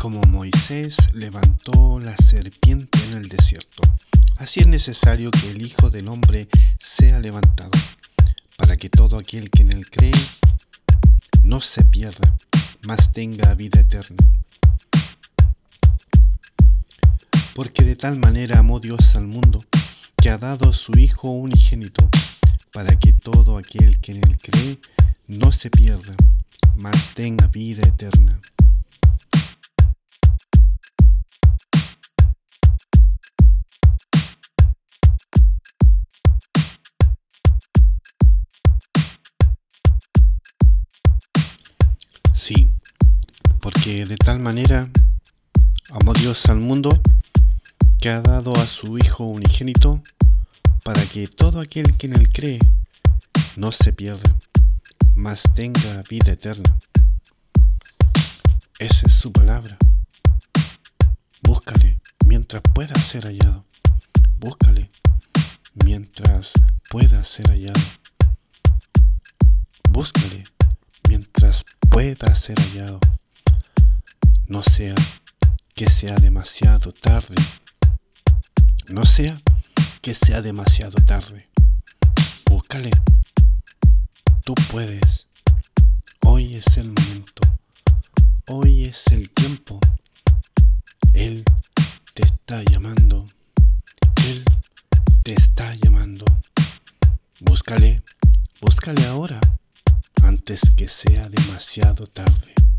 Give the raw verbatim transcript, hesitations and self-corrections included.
Como Moisés levantó la serpiente en el desierto, así es necesario que el Hijo del Hombre sea levantado, para que todo aquel que en él cree no se pierda, mas tenga vida eterna. Porque de tal manera amó Dios al mundo, que ha dado a su Hijo unigénito, para que todo aquel que en él cree no se pierda, mas tenga vida eterna. Sí, porque de tal manera amó Dios al mundo, que ha dado a su Hijo unigénito, para que todo aquel que en él cree no se pierda, mas tenga vida eterna. Esa es su palabra. Búscale mientras pueda ser hallado. Búscale mientras pueda ser hallado. Búscale mientras pueda ser hallado. No sea que sea demasiado tarde. No sea que sea demasiado tarde. Búscale. Tú puedes. Hoy es el momento. Hoy es el tiempo. Él te está llamando. Él te está llamando. Búscale. Búscale ahora, antes que sea demasiado tarde.